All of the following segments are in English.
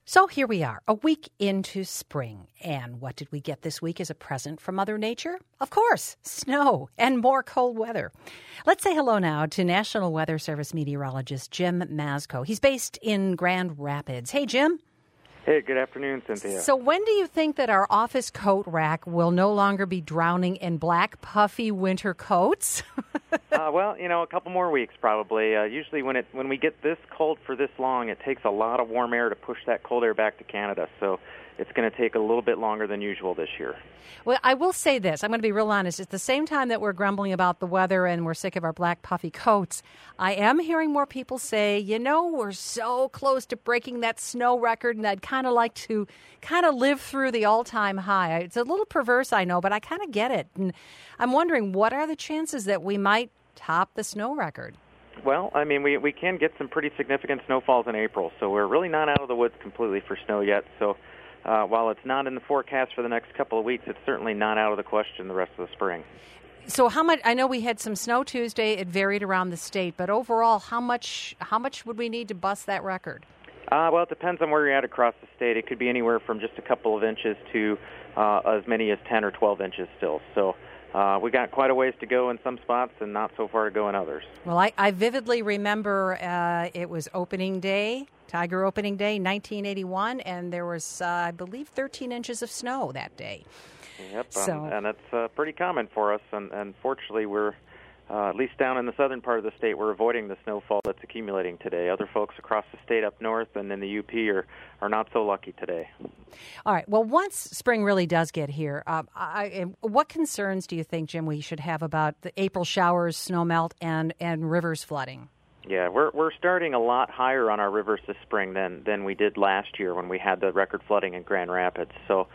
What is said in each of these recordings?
So here we are, a week into spring. And what did we get this week as a present from Mother Nature? Of course, snow and more cold weather. Let's say hello now to National Weather Service meteorologist Jim Mazko. He's based in Grand Rapids. Hey, Jim. Hey, good afternoon, Cynthia. So when do you think that our office coat rack will no longer be drowning in black, puffy winter coats? Well, a couple more weeks probably. Usually when we get this cold for this long, it takes a lot of warm air to push that cold air back to Canada. So it's going to take a little bit longer than usual this year. Well, I will say this. I'm going to be real honest. At the same time that we're grumbling about the weather and we're sick of our black puffy coats, I am hearing more people say, we're so close to breaking that snow record, and I'd kind of like to live through the all-time high. It's a little perverse, I know, but I kind of get it. And I'm wondering, what are the chances that we might top the snow record? Well, we can get some pretty significant snowfalls in April, so we're really not out of the woods completely for snow yet. So while it's not in the forecast for the next couple of weeks, it's certainly not out of the question the rest of the spring. So how much? I know we had some snow Tuesday. It varied around the state, but overall, how much would we need to bust that record? Well, it depends on where you're at across the state. It could be anywhere from just a couple of inches to as many as 10 or 12 inches still. So we got quite a ways to go in some spots and not so far to go in others. Well, I vividly remember it was opening day, Tiger opening day, 1981, and there was, I believe, 13 inches of snow that day. Yep, and that's pretty common for us. And fortunately, we're, at least down in the southern part of the state, we're avoiding the snowfall that's accumulating today. Other folks across the state up north and in the UP are not so lucky today. All right. Well, once spring really does get here, what concerns do you think, Jim, we should have about the April showers, snow melt, and rivers flooding? Yeah, we're starting a lot higher on our rivers this spring than we did last year when we had the record flooding in Grand Rapids. So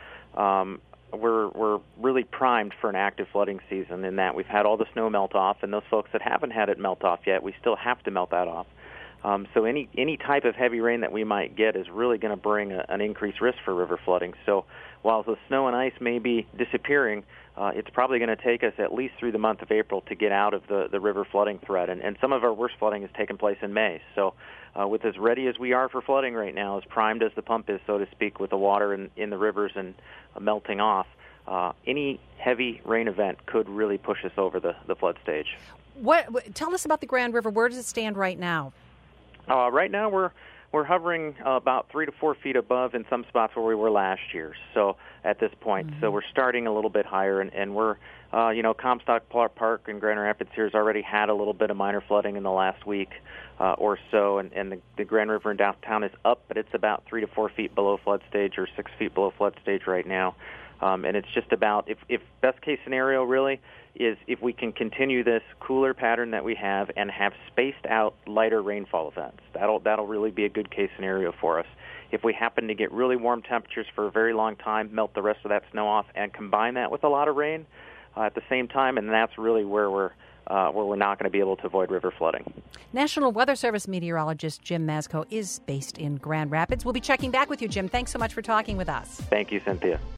we're really primed for an active flooding season in that we've had all the snow melt off, and those folks that haven't had it melt off yet, we still have to melt that off. So any type of heavy rain that we might get is really going to bring an increased risk for river flooding. So while the snow and ice may be disappearing, it's probably going to take us at least through the month of April to get out of the river flooding threat. And some of our worst flooding has taken place in May. So with as ready as we are for flooding right now, as primed as the pump is, so to speak, with the water in the rivers and melting off, any heavy rain event could really push us over the flood stage. Tell us about the Grand River. Where does it stand right now? Right now we're hovering about 3 to 4 feet above in some spots where we were last year. So at this point, So we're starting a little bit higher, and we're, Comstock Park in Grand Rapids here has already had a little bit of minor flooding in the last week or so, and the Grand River in downtown is up, but it's about 3 to 4 feet below flood stage or 6 feet below flood stage right now. And it's just about, if best case scenario really is if we can continue this cooler pattern that we have and have spaced out lighter rainfall events. That'll really be a good case scenario for us. If we happen to get really warm temperatures for a very long time, melt the rest of that snow off, and combine that with a lot of rain at the same time, and that's really where we're not going to be able to avoid river flooding. National Weather Service meteorologist Jim Mazko is based in Grand Rapids. We'll be checking back with you, Jim. Thanks so much for talking with us. Thank you, Cynthia.